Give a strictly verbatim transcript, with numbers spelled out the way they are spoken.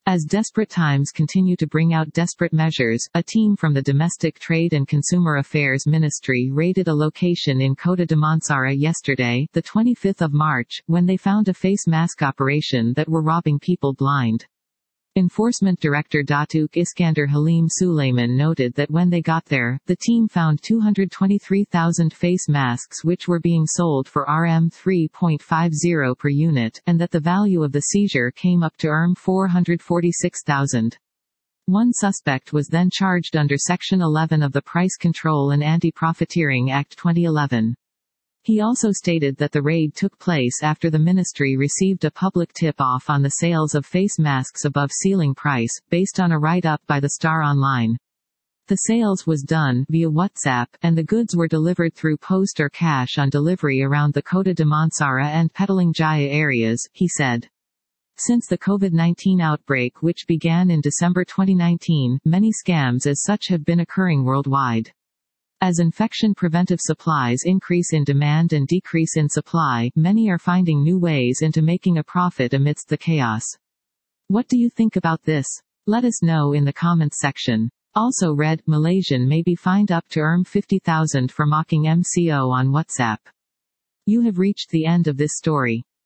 As desperate times continue to bring out desperate measures, a team from the Domestic Trade and Consumer Affairs Ministry raided a location in Kota Damansara yesterday, the twenty-fifth of March, when they found a face mask operation that were robbing people blind. Enforcement Director Datuk Iskander Halim Sulaiman noted that when they got there, the team found two hundred twenty-three thousand face masks which were being sold for R M three point five zero per unit, and that the value of the seizure came up to R M four hundred forty-six thousand. One suspect was then charged under Section eleven of the Price Control and Anti-Profiteering Act twenty eleven. He also stated that the raid took place after the ministry received a public tip-off on the sales of face masks above ceiling price, based on a write-up by the Star Online. The sales was done via WhatsApp, and the goods were delivered through post or cash on delivery around the Kota Damansara and Petaling Jaya areas, he said. Since the COVID nineteen outbreak which began in December twenty nineteen, many scams as such have been occurring worldwide. As infection preventive supplies increase in demand and decrease in supply, many are finding new ways into making a profit amidst the chaos. What do you think about this? Let us know in the comments section. Also read, Malaysian may be fined up to R M fifty thousand for mocking M C O on WhatsApp. You have reached the end of this story.